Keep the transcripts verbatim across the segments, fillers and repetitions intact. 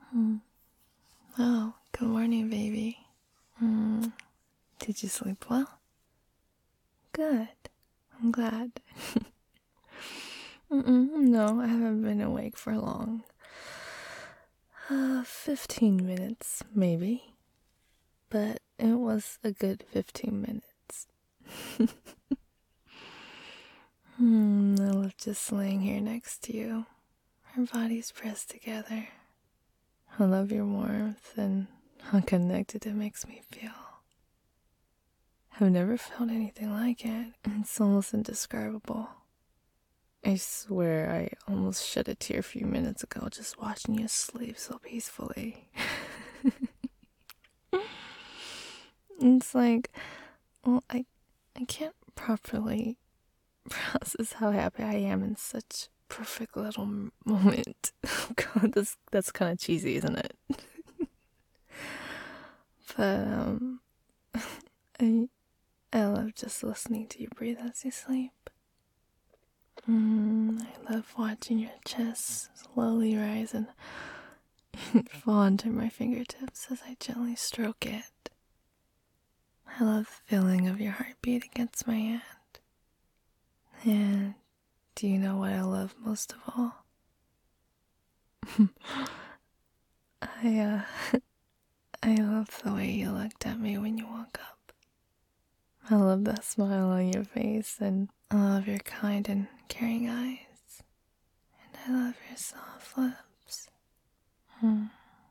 Mm. Oh, good morning, baby. Mm. Did you sleep well? Good. I'm glad. Mm-mm, no, I haven't been awake for long. Uh, fifteen minutes, maybe. But it was a good fifteen minutes. Hmm, I love just laying here next to you. Our bodies pressed together. I love your warmth and how connected it makes me feel. I've never felt anything like it. It's almost indescribable. I swear I almost shed a tear a few minutes ago just watching you sleep so peacefully. It's like, well, I, I can't properly process how happy I am in such perfect little m- moment. Oh God, that's that's kind of cheesy, isn't it? But um, I I love just listening to you breathe as you sleep. Mm, I love watching your chest slowly rise and fall onto my fingertips as I gently stroke it. I love the feeling of your heartbeat against my hand. And do you know what I love most of all? I, uh, I love the way you looked at me when you woke up. I love that smile on your face, and I love your kind and caring eyes. And I love your soft lips. Hmm.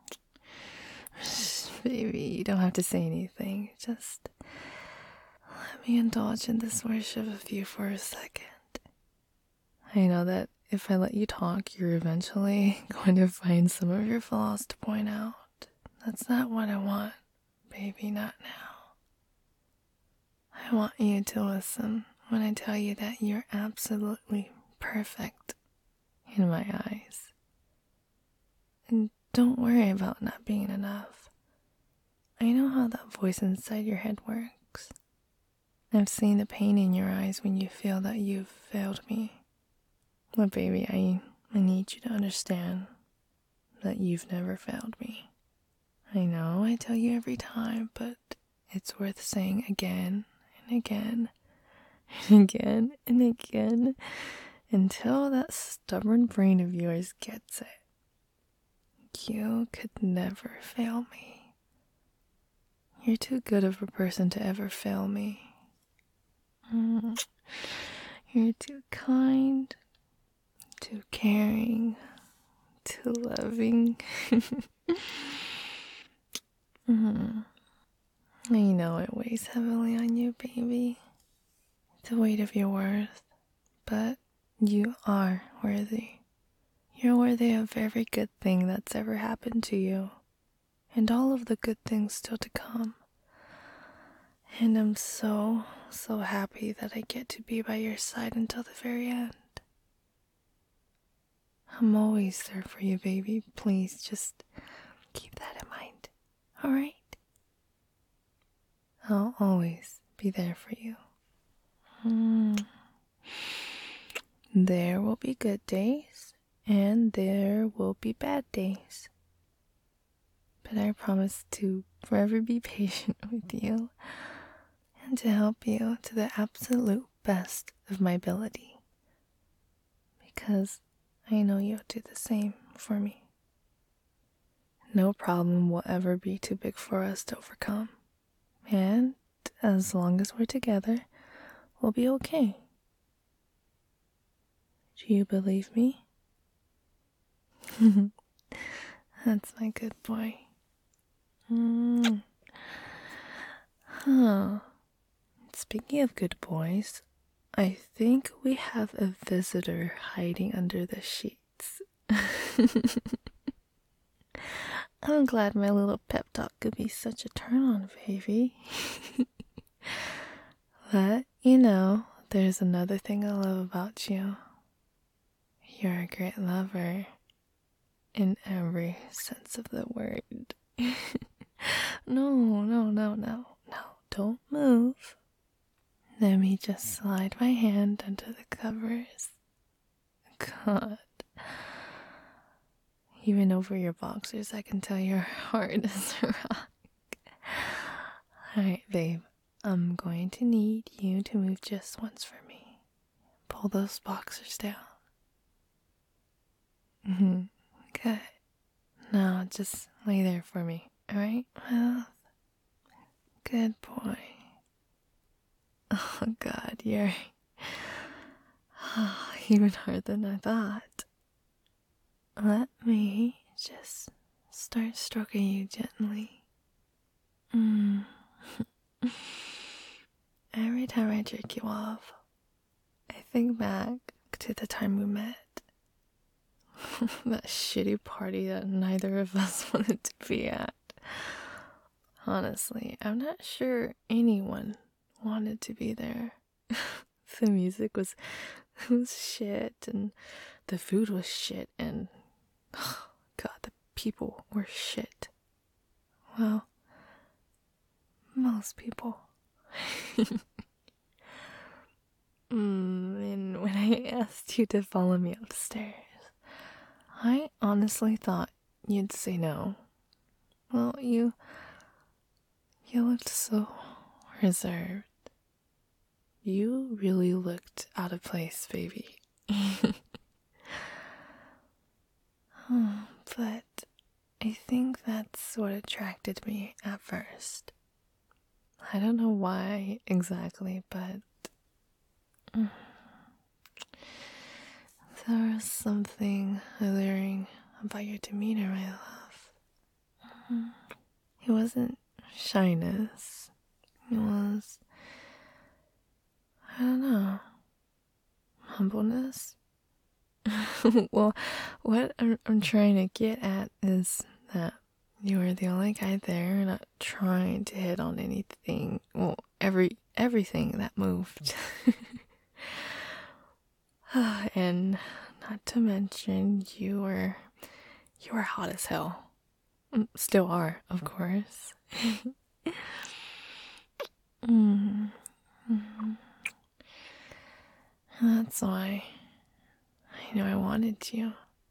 Baby, you don't have to say anything. Just let me indulge in this worship of you for a second. I know that if I let you talk, you're eventually going to find some of your flaws to point out. That's not what I want, baby, not now. I want you to listen when I tell you that you're absolutely perfect in my eyes. And don't worry about not being enough. I know how that voice inside your head works. I've seen the pain in your eyes when you feel that you've failed me. But baby, I, I need you to understand that you've never failed me. I know I tell you every time, but it's worth saying again and again and again and again until that stubborn brain of yours gets it. You could never fail me. You're too good of a person to ever fail me. Mm. You're too kind, too caring, too loving. Mm. I know it weighs heavily on you, baby. The weight of your worth. But you are worthy. You're worthy of every good thing that's ever happened to you. And all of the good things still to come. And I'm so, so happy that I get to be by your side until the very end. I'm always there for you, baby. Please just keep that in mind. Alright? I'll always be there for you. Mm. There will be good days, and there will be bad days. But I promise to forever be patient with you and to help you to the absolute best of my ability. Because I know you'll do the same for me. No problem will ever be too big for us to overcome. And as long as we're together, we'll be okay. Do you believe me? That's my good boy. Mm. Huh. Speaking of good boys, I think we have a visitor hiding under the sheets. I'm glad my little pep talk could be such a turn on, baby. But, you know, there's another thing I love about you. You're a great lover. In every sense of the word. No, no, no, no, no. Don't move. Let me just slide my hand under the covers. God. Even over your boxers, I can tell your heart is a rock. Alright, babe. I'm going to need you to move just once for me. Pull those boxers down. Mm-hmm. Good. Now just lay there for me, alright? Well, good boy. Oh god, you're even harder than I thought. Let me just start stroking you gently. Mm. Every time I jerk you off, I think back to the time we met. That shitty party that neither of us wanted to be at. Honestly, I'm not sure anyone wanted to be there. The music was, was shit, and the food was shit, and oh god, the people were shit. Well, most people. mm, and when I asked you to follow me upstairs, I honestly thought you'd say no. Well, you you looked so reserved. You really looked out of place, baby. But I think that's what attracted me at first. I don't know why exactly, but there was something alluring about your demeanor, my love. It wasn't shyness. It was, I don't know, humbleness. Well, what I'm, I'm trying to get at is that you were the only guy there, not trying to hit on anything. Well, every everything that moved. And not to mention, you were you were hot as hell. Still are, of course. mm. Mm-hmm. That's why I knew I wanted you.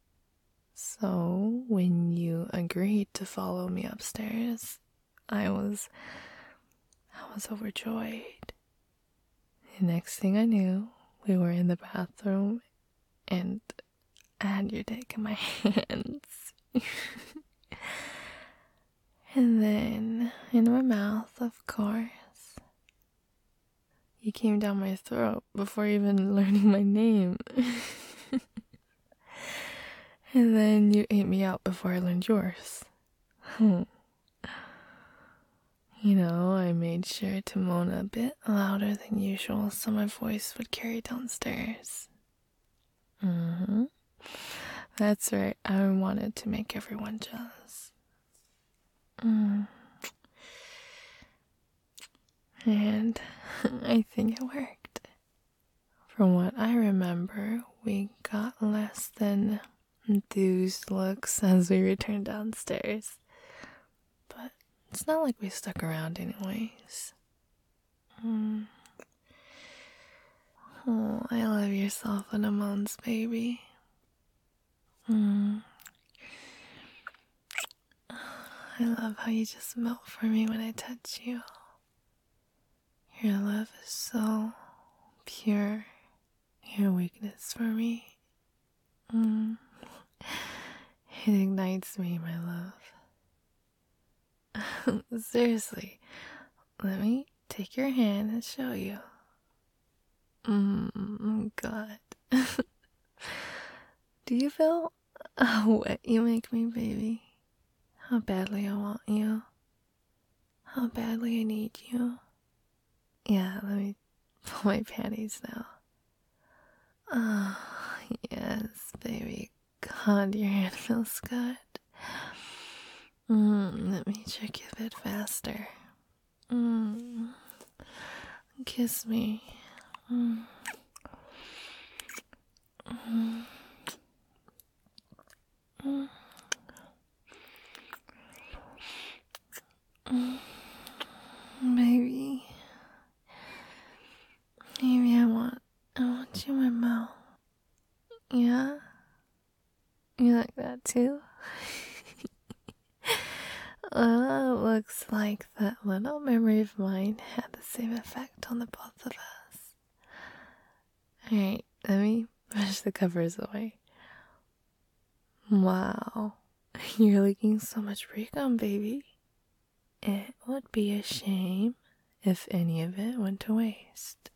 So when you agreed to follow me upstairs, I was I was overjoyed. The next thing I knew, we were in the bathroom and I had your dick in my hands. And then in my mouth, of course. You came down my throat before even learning my name. And then you ate me out before I learned yours. You know, I made sure to moan a bit louder than usual so my voice would carry downstairs. Mm-hmm. That's right, I wanted to make everyone jealous. Mm. And I think it worked. From what I remember, we got less than enthused looks as we returned downstairs. But it's not like we stuck around anyways. Mm. Oh, I love your soft moans, baby. Mm. I love how you just melt for me when I touch you. Your love is so pure. Your weakness for me. Mm. It ignites me, my love. Seriously, let me take your hand and show you. Mm, God. Do you feel how wet you make me, baby? How badly I want you? How badly I need you? Yeah, let me pull my panties now. Oh, yes, baby. God, your hand feels good. Mm, let me check you a bit faster. Mm, kiss me. Mm. Mm. Mm. Mm. Baby. Maybe I want, I want you in my mouth. Yeah? You like that too? Uh, looks like that little memory of mine had the same effect on the both of us. Alright, let me push the covers away. Wow, you're looking so much pre-cum, baby. It would be a shame if any of it went to waste.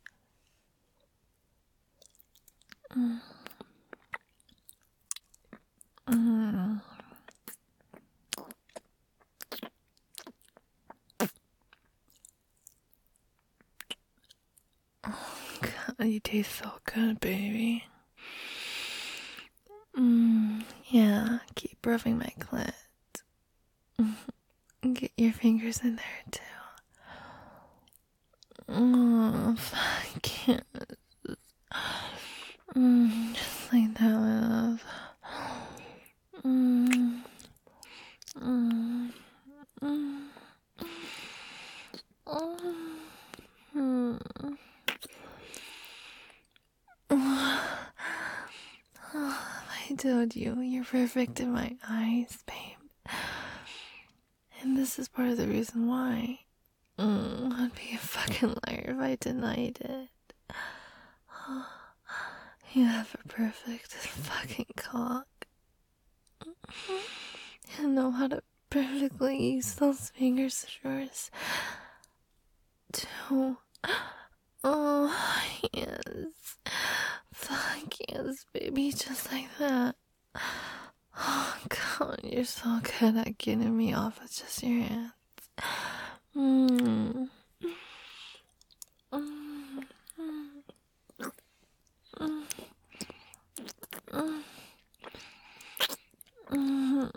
Mm. Mm. Oh, God, you taste so good, baby. Mm, yeah, keep rubbing my clit. Get your fingers in there, too. Oh, fuck yes. Mm, just like that, love. Mm, mm, mm, mm, mm. I told you, you're perfect in my eyes, babe. And this is part of the reason why. Mm, I'd be a fucking liar if I denied it. You have a perfect fucking cock. You know how to perfectly use those fingers of yours to. Oh, yes. Fuck yes, baby, just like that. Oh, God, you're so good at getting me off with just your hands. Mm. Mm. Mm. Mm. Mm.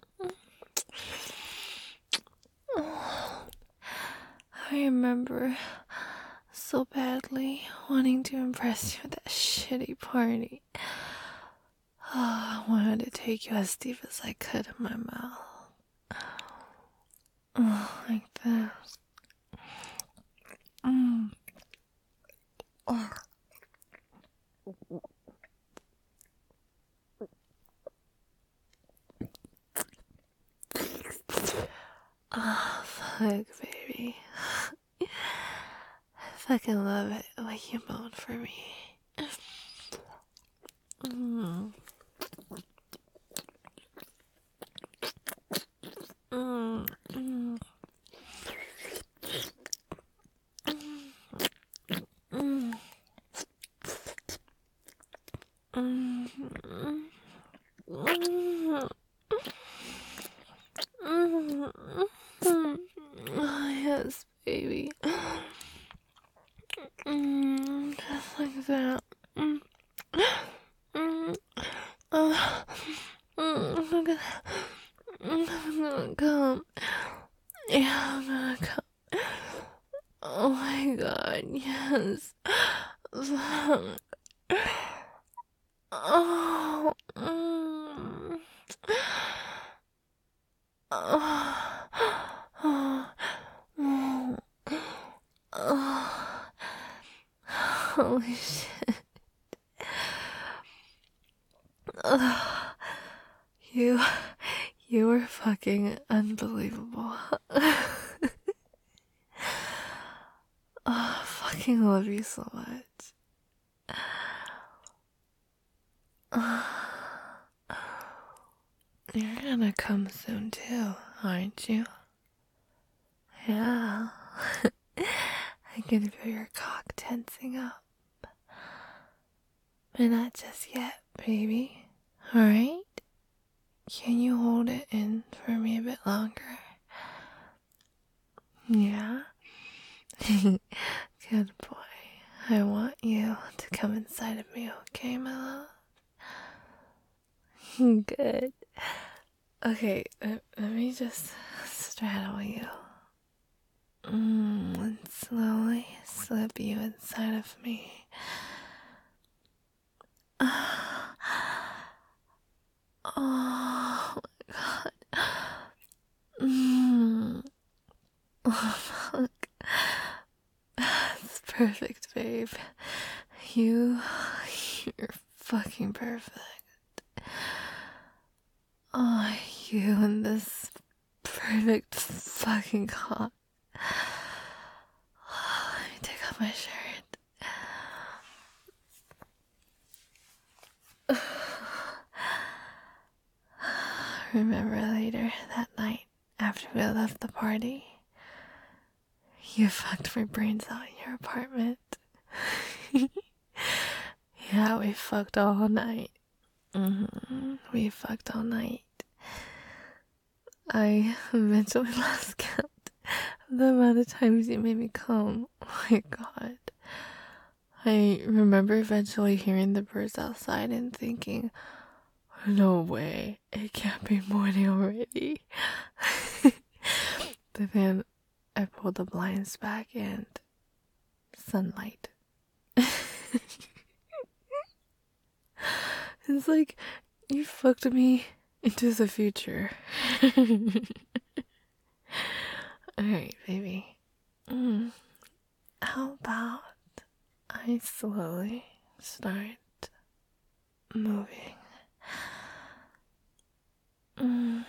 Oh, I remember so badly wanting to impress you at that shitty party. Oh, I wanted to take you as deep as I could in my mouth. Oh, like this. Mm. Oh. Oh, fuck, baby. I fucking love it when you moan for me. Mm. Mm. Mm. Mm. Mm. Mm. Mm. Oh, yes, baby. Mm. Just like that. Mm. Mm. Oh. Mm. I'm gonna, I'm gonna come. Yeah, I'm gonna come. Oh my God, yes. Fuck. Oh. Mm. Oh. Oh. Oh. Oh. Holy shit. Oh. You, you were fucking unbelievable. Oh, I fucking love you so much. You're gonna come soon too, aren't you? Yeah. I can feel your cock tensing up. But not just yet, baby. Alright? Can you hold it in for me a bit longer? Yeah? Good boy. I want you to come inside of me, okay, my love? Good. Okay, uh, let me just straddle you. Mm, and slowly slip you inside of me. Oh my God. Mm. Oh fuck. That's perfect, babe. You, you're fucking perfect. Oh, you in this perfect fucking cot. Let me take off my shirt. Remember later that night after we left the party, you fucked my brains out in your apartment. Yeah, we fucked all night. Mm-hmm. We fucked all night. I eventually lost count of the amount of times you made me come. Oh my god. I remember eventually hearing the birds outside and thinking, no way, it can't be morning already. But then I pulled the blinds back and sunlight. It's like you fucked me into the future. Alright, baby. Mm. How about I slowly start moving? Mm.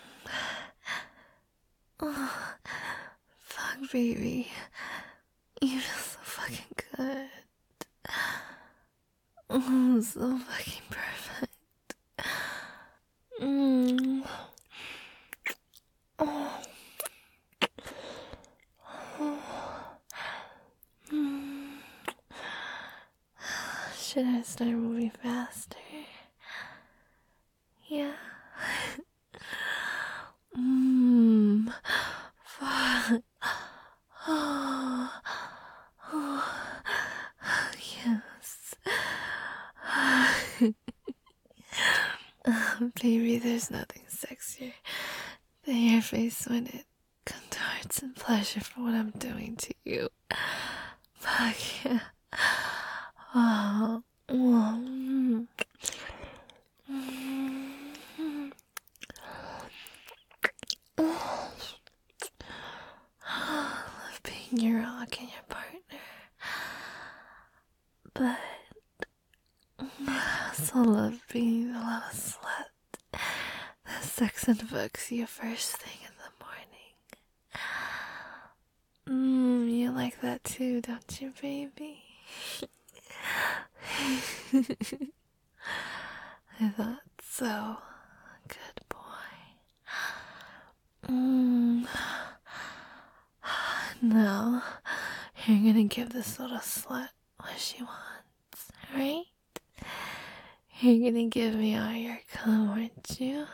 Oh, fuck, baby. You feel so fucking good. Oh, so fucking perfect. Mm. Oh. Mm. Should I start moving faster? Yeah. Mmm. Fuck. Oh. Oh. Yes. Baby, there's nothing sexier than your face when it contorts in pleasure for what I'm doing to you. Fuck yeah. Oh. Mm. Mm. Oh. I love being your rock and your partner. But I also love being the little slut that sex and fucks you first thing in the morning. Mmm, you like that too, don't you, baby? I thought so. Good boy. Mmm. Now, you're gonna give this little slut what she wants, right? You're gonna give me all your cum, aren't you?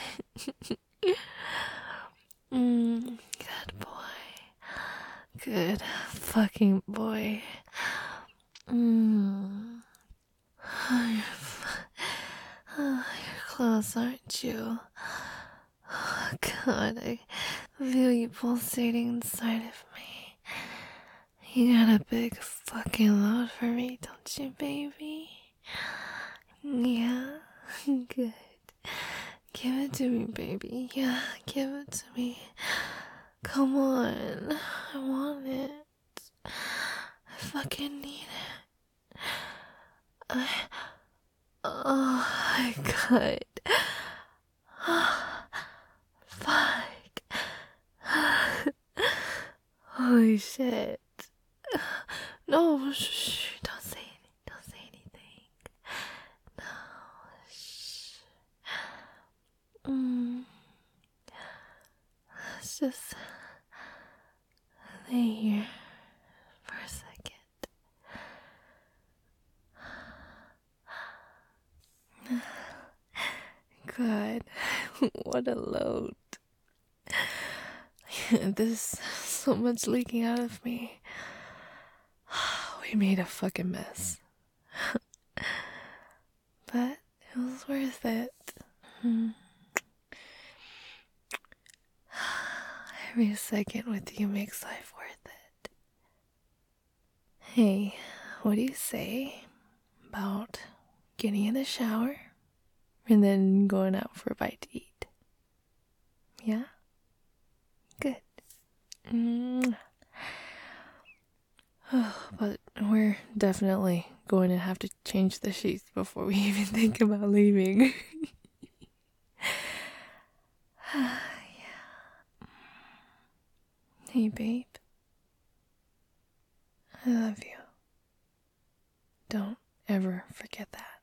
Mmm, good boy. Good fucking boy. Mmm. Oh, you're, oh, you're close, aren't you? Oh, God, I feel you pulsating inside of me. You got a big fucking load for me, don't you, baby? Yeah, good. Give it to me, baby. Yeah, give it to me. Come on. I want it. I fucking need it. I... Oh my god. Fuck. Holy shit. No, shh, don't say anything. Don't say anything. No, shh. Mm. Let's just lay here for a second. God, what a load. There's so much leaking out of me. We made a fucking mess. But it was worth it. Hmm. Every second with you makes life worth it. Hey, what do you say about getting in the shower and then going out for a bite to eat? Yeah? Good. Mm. Oh, but we're definitely going to have to change the sheets before we even think about leaving. Yeah. Hey, babe. I love you. Don't ever forget that.